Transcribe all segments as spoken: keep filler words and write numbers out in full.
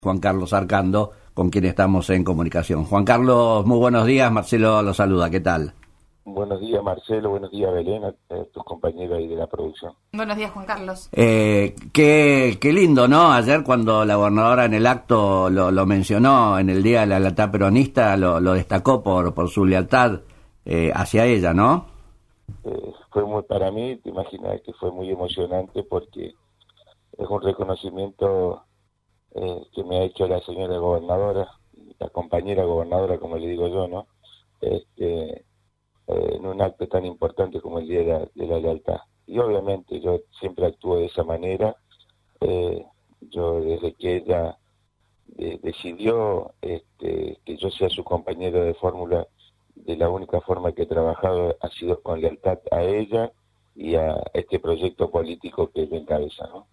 Juan Carlos Arcando, con quien estamos en comunicación. Juan Carlos, muy buenos días, Marcelo lo saluda, ¿qué tal? Buenos días, Marcelo, buenos días, Belén, a tus compañeros ahí de la producción. Buenos días, Juan Carlos. Eh, qué, qué lindo, ¿no? Ayer cuando la gobernadora en el acto lo, lo mencionó, en el Día de la Lealtad Peronista, lo, lo destacó por, por su lealtad eh, hacia ella, ¿no? Eh, fue muy, para mí, te imaginas que fue muy emocionante porque es un reconocimiento eh, que me ha hecho la señora gobernadora, la compañera gobernadora, como le digo yo, ¿no? Este, eh, en un acto tan importante como el Día de la, de la Lealtad. Y obviamente yo siempre actúo de esa manera. Eh, yo desde que ella de, decidió este, que yo sea su compañero de fórmula, de la única forma que he trabajado ha sido con lealtad a ella y a este proyecto político que ella encabeza, ¿no?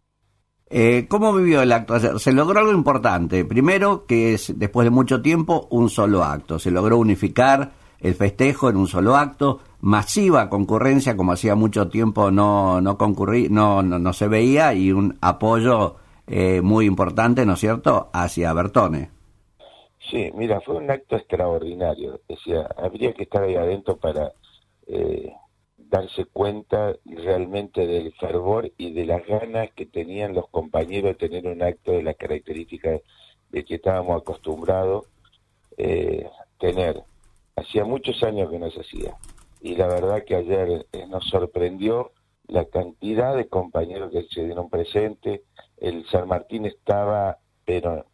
Eh, ¿Cómo vivió el acto ayer? Se logró algo importante. Primero, que es, después de mucho tiempo, un solo acto. Se logró unificar el festejo en un solo acto, masiva concurrencia, como hacía mucho tiempo no no concurrí, no, no, no se veía, y un apoyo eh, muy importante, ¿no es cierto?, hacia Bertone. Sí, mira, fue un acto extraordinario. Decía, habría que estar ahí adentro para eh, darse cuenta realmente del fervor y de las ganas que tenían los compañeros de tener un acto de las características de que estábamos acostumbrados eh, tener. Hacía muchos años que no se hacía. Y la verdad que ayer eh, nos sorprendió la cantidad de compañeros que se dieron presentes. El San Martín estaba, pero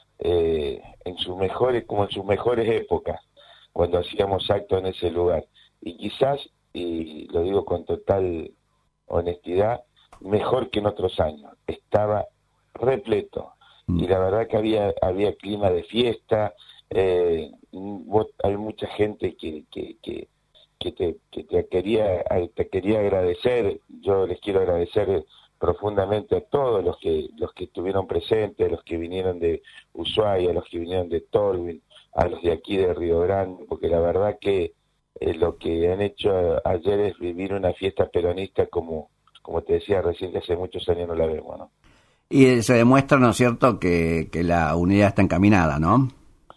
eh, en sus mejores, como en sus mejores épocas, cuando hacíamos actos en ese lugar. Y quizás, y lo digo con total honestidad, mejor que en otros años. Estaba repleto. Y la verdad que había, había clima de fiesta. Eh, hay mucha gente que, que, que, que, te, que te quería te quería agradecer. Yo les quiero agradecer profundamente a todos los que los que estuvieron presentes, a los que vinieron de Ushuaia, a los que vinieron de Tolwyn, a los de aquí de Río Grande, porque la verdad que eh, lo que han hecho ayer es vivir una fiesta peronista como como te decía recién, que hace muchos años no la vemos, ¿no? Y se demuestra, ¿no es cierto?, que, que la unidad está encaminada, ¿no?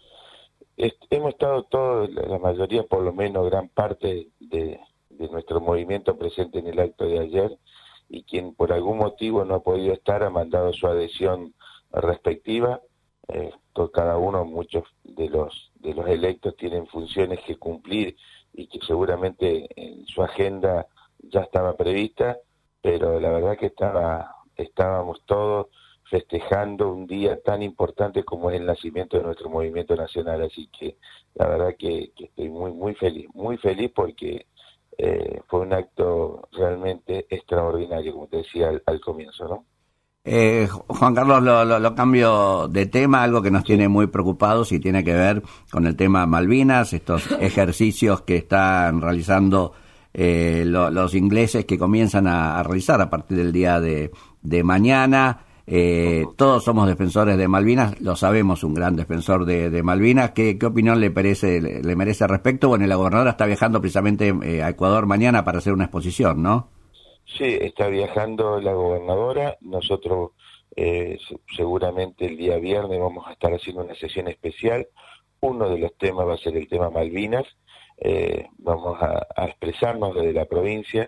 Hemos estado todos, la mayoría, por lo menos gran parte de, de nuestro movimiento presente en el acto de ayer, y quien por algún motivo no ha podido estar ha mandado su adhesión respectiva. Eh, cada uno, muchos de los de los electos tienen funciones que cumplir y que seguramente en su agenda ya estaba prevista, pero la verdad que estaba estábamos todos festejando un día tan importante como es el nacimiento de nuestro movimiento nacional, así que la verdad que, que estoy muy muy feliz, muy feliz porque eh, fue un acto realmente extraordinario, como te decía al, al comienzo, ¿no? Eh, Juan Carlos, lo, lo, lo cambio de tema, algo que nos Sí. tiene muy preocupados y tiene que ver con el tema Malvinas, estos ejercicios que están realizando eh, lo, los ingleses, que comienzan a, a realizar a partir del día de, de mañana. Eh, todos somos defensores de Malvinas, lo sabemos, un gran defensor de, de Malvinas. ¿Qué, qué opinión le parece, le, le merece al respecto? Bueno, la gobernadora está viajando precisamente eh, a Ecuador mañana para hacer una exposición, ¿no? Sí, está viajando la gobernadora. Nosotros eh, seguramente el día viernes vamos a estar haciendo una sesión especial. Uno de los temas va a ser el tema Malvinas. Eh, vamos a, a expresarnos desde la provincia.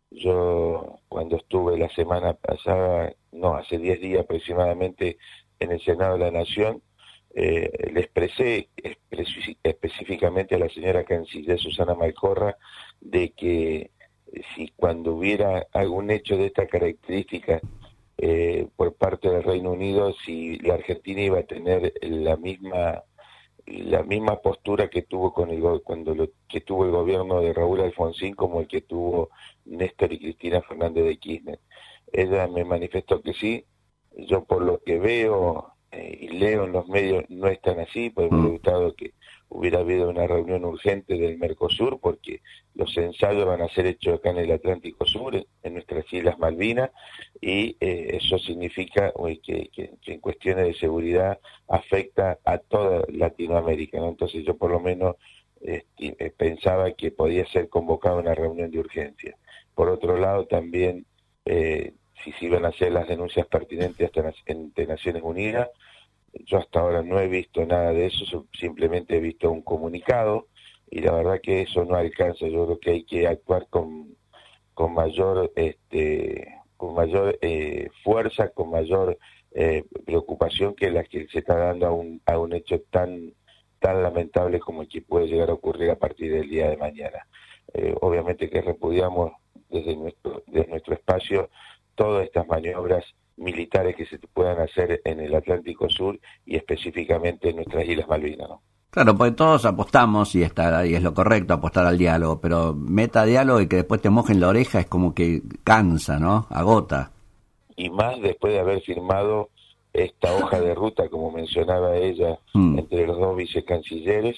Yo cuando estuve la semana pasada, no, hace diez días aproximadamente, en el Senado de la Nación, eh, le expresé espe- específicamente a la señora canciller Susana Malcorra de que si cuando hubiera algún hecho de esta característica eh, por parte del Reino Unido, si la Argentina iba a tener la misma la misma postura que tuvo con el cuando lo, que tuvo el gobierno de Raúl Alfonsín como el que tuvo Néstor y Cristina Fernández de Kirchner. Ella me manifestó que sí. Yo por lo que veo eh, y leo en los medios no es tan así, pues me hubiera gustado que hubiera habido una reunión urgente del Mercosur, porque los ensayos van a ser hechos acá en el Atlántico Sur, en nuestras Islas Malvinas, y eh, eso significa uy, que, que, que en cuestiones de seguridad afecta a toda Latinoamérica, ¿no? Entonces yo por lo menos eh, pensaba que podía ser convocada una reunión de urgencia. Por otro lado, también eh, si se iban a hacer las denuncias pertinentes ante Naciones Unidas, Yo hasta ahora no he visto nada de eso, simplemente he visto un comunicado y la verdad que eso no alcanza. Yo creo que hay que actuar con, con mayor, este, con mayor eh, fuerza, con mayor eh, preocupación que la que se está dando a un, a un hecho tan, tan lamentable como el que puede llegar a ocurrir a partir del día de mañana. Eh, obviamente que repudiamos desde nuestro, desde nuestro espacio todas estas maniobras militares que se puedan hacer en el Atlántico Sur y específicamente en nuestras Islas Malvinas, ¿no? Claro, porque todos apostamos y está y es lo correcto apostar al diálogo, pero meta diálogo y que después te mojen la oreja es como que cansa, ¿no? Agota. Y más después de haber firmado esta hoja de ruta, como mencionaba ella, mm. entre los dos vicecancilleres.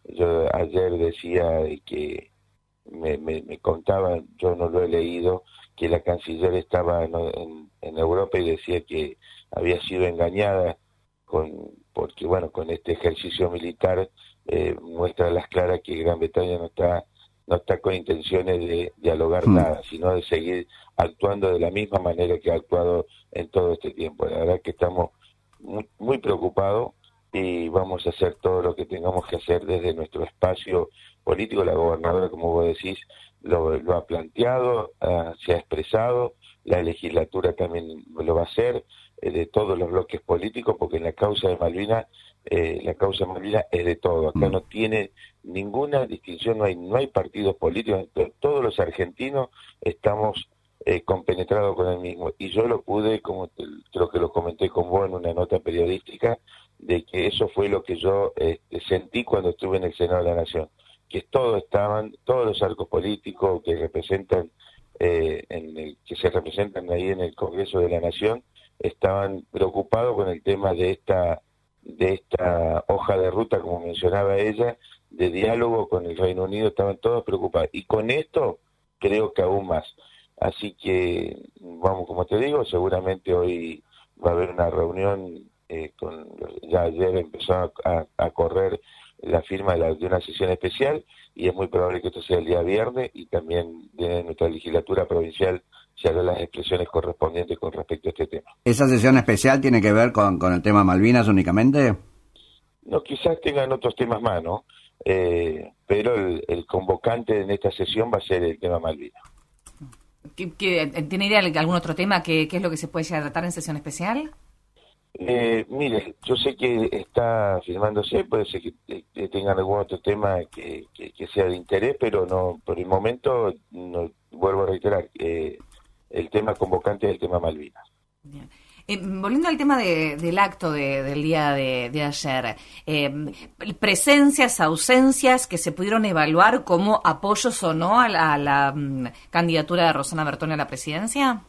Yo ayer decía que me, me, me contaban, yo no lo he leído, que la canciller estaba en, en, en Europa y decía que había sido engañada con porque bueno con este ejercicio militar eh, muestra a las claras que Gran Bretaña no está no está con intenciones de dialogar mm. nada, sino de seguir actuando de la misma manera que ha actuado en todo este tiempo. La verdad que estamos muy, muy preocupados y vamos a hacer todo lo que tengamos que hacer desde nuestro espacio político. La gobernadora, como vos decís, lo, lo ha planteado, uh, se ha expresado, la legislatura también lo va a hacer, eh, de todos los bloques políticos, porque en la causa de Malvinas, eh, la causa de Malvinas es de todo. Acá no tiene ninguna distinción, no hay, no hay partidos políticos, todos los argentinos estamos eh, compenetrados con el mismo. Y yo lo pude, como te, creo que lo comenté con vos en una nota periodística, de que eso fue lo que yo este, sentí cuando estuve en el Senado de la Nación, que todos estaban, todos los arcos políticos que representan, eh, en el, que se representan ahí en el Congreso de la Nación, estaban preocupados con el tema de esta, de esta hoja de ruta, como mencionaba ella, de diálogo con el Reino Unido, estaban todos preocupados. Y con esto creo que aún más. Así que, vamos, como te digo, seguramente hoy va a haber una reunión, eh, con ya ayer empezó a, a, a correr la firma de, la, de una sesión especial y es muy probable que esto sea el día viernes y también de nuestra legislatura provincial se harán las expresiones correspondientes con respecto a este tema. ¿Esa sesión especial tiene que ver con, con el tema Malvinas únicamente? No, quizás tengan otros temas más, ¿no? Eh, pero el, el convocante en esta sesión va a ser el tema Malvinas. ¿Qué, qué, ¿Tiene idea de algún otro tema? ¿Qué, qué es lo que se puede llegar a tratar en sesión especial? Eh, mire, yo sé que está firmándose, puede ser que, que tengan algún otro tema que, que, que sea de interés, pero no por el momento, no, vuelvo a reiterar, eh, el tema convocante es el tema Malvinas. Bien. Eh, volviendo al tema de, del acto de, del día de, de ayer, eh, presencias, ausencias que se pudieron evaluar como apoyos o no a la, a la um, candidatura de Rosana Bertone a la presidencia.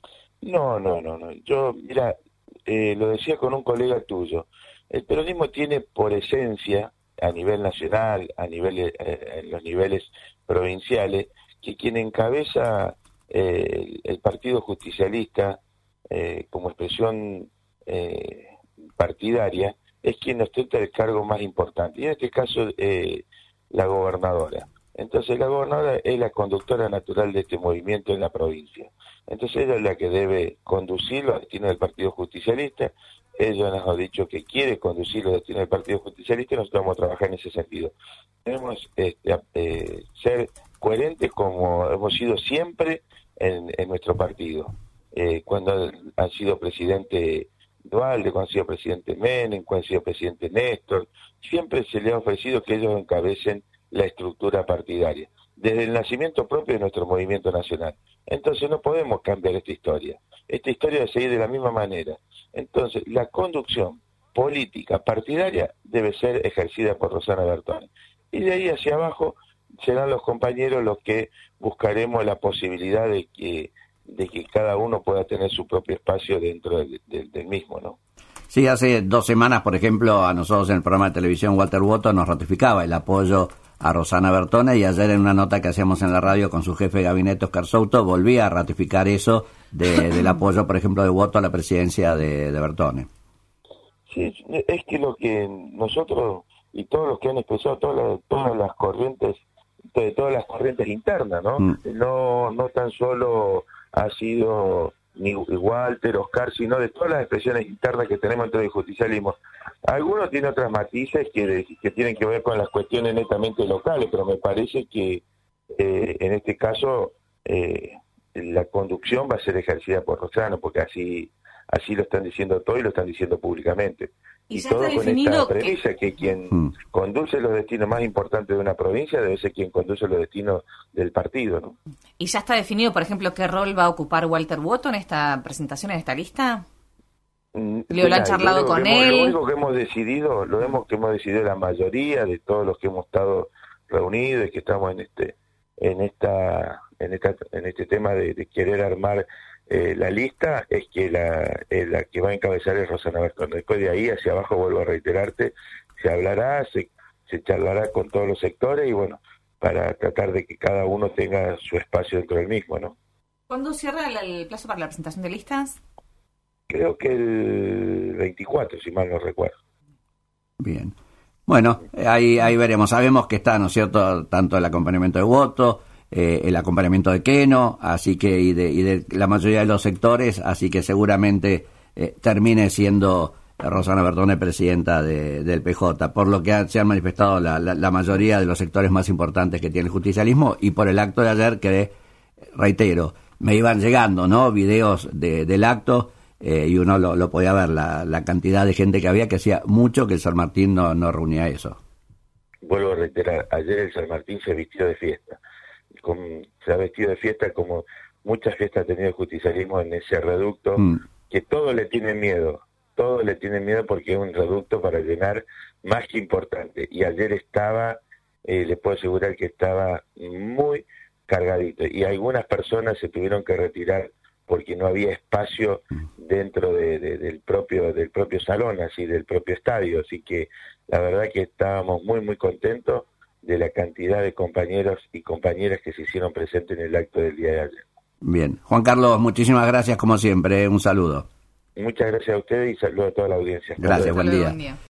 No, no, no, no. Yo, mira, eh, lo decía con un colega tuyo, el peronismo tiene por esencia, a nivel nacional, a nivel, eh, en los niveles provinciales, que quien encabeza eh, el, el Partido Justicialista eh, como expresión eh, partidaria es quien ostenta el cargo más importante, y en este caso eh, la gobernadora. Entonces la gobernadora es la conductora natural de este movimiento en la provincia. Entonces ella es la que debe conducir los destinos del Partido Justicialista. Ella nos ha dicho que quiere conducir los destinos del Partido Justicialista y nosotros vamos a trabajar en ese sentido. Debemos este, eh, ser coherentes como hemos sido siempre en, en nuestro partido. Eh, cuando ha sido presidente Dualde, cuando ha sido presidente Menem, cuando ha sido presidente Néstor, siempre se le ha ofrecido que ellos encabecen la estructura partidaria, desde el nacimiento propio de nuestro movimiento nacional. Entonces no podemos cambiar esta historia. Esta historia debe seguir de la misma manera. Entonces la conducción política partidaria debe ser ejercida por Rosana Bertone. Y de ahí hacia abajo serán los compañeros los que buscaremos la posibilidad de que, de que cada uno pueda tener su propio espacio dentro del, del, del mismo, ¿no? Sí, hace dos semanas, por ejemplo, a nosotros en el programa de televisión Walter Woto nos ratificaba el apoyo a Rosana Bertone y ayer en una nota que hacíamos en la radio con su jefe de gabinete, Oscar Souto, volvía a ratificar eso de, del apoyo, por ejemplo, de Woto a la presidencia de, de Bertone. Sí, es que lo que nosotros y todos los que han expresado, todas las, todas las corrientes, de todas las corrientes internas, ¿no? Mm. No, no tan solo ha sido ni Walter, Oscar, sino de todas las expresiones internas que tenemos dentro del justicialismo. Algunos tienen otras matices que, de, que tienen que ver con las cuestiones netamente locales, pero me parece que eh, en este caso eh, la conducción va a ser ejercida por Rosano, porque así así lo están diciendo todos y lo están diciendo públicamente. Y, y ya todo está con definido esta premisa que, que quien hmm. conduce los destinos más importantes de una provincia debe ser quien conduce los destinos del partido, ¿no? ¿Y ya está definido, por ejemplo, qué rol va a ocupar Walter Boto en esta presentación, en esta lista? Mm, ¿Lo han charlado con hemos, él? Lo único que hemos decidido, lo hemos que hemos decidido la mayoría de todos los que hemos estado reunidos y que estamos en este en esta en esta en este tema de, de querer armar Eh, la lista, es que la, eh, la que va a encabezar es Rosana Bertone. Después de ahí hacia abajo, vuelvo a reiterarte, se hablará, se, se charlará con todos los sectores y bueno, para tratar de que cada uno tenga su espacio dentro del mismo, ¿no? ¿Cuándo cierra el, el plazo para la presentación de listas? Creo que el veinticuatro, si mal no recuerdo. Bien. Bueno, ahí, ahí veremos. Sabemos que está, ¿no es cierto?, tanto el acompañamiento de Boto, Eh, el acompañamiento de Queno, así que y de, y de la mayoría de los sectores, así que seguramente eh, termine siendo Rosana Bertone presidenta de, del P J, por lo que ha, se han manifestado la, la, la mayoría de los sectores más importantes que tiene el justicialismo, y por el acto de ayer que, reitero, me iban llegando, ¿no?, videos de, del acto, eh, y uno lo, lo podía ver, la, la cantidad de gente que había, que hacía mucho que el San Martín no, no reunía eso. Vuelvo a reiterar, ayer el San Martín se vistió de fiesta. Con, se ha vestido de fiesta como muchas fiestas ha tenido el justicialismo en ese reducto, mm. que todos le tienen miedo, todos le tienen miedo porque es un reducto para llenar más que importante. Y ayer estaba, eh, les puedo asegurar que estaba muy cargadito. Y algunas personas se tuvieron que retirar porque no había espacio dentro de, de, del propio del propio salón, así del propio estadio. Así que la verdad que estábamos muy, muy contentos de la cantidad de compañeros y compañeras que se hicieron presentes en el acto del día de ayer. Bien. Juan Carlos, muchísimas gracias como siempre. Un saludo. Muchas gracias a ustedes y saludo a toda la audiencia. Gracias, buen día.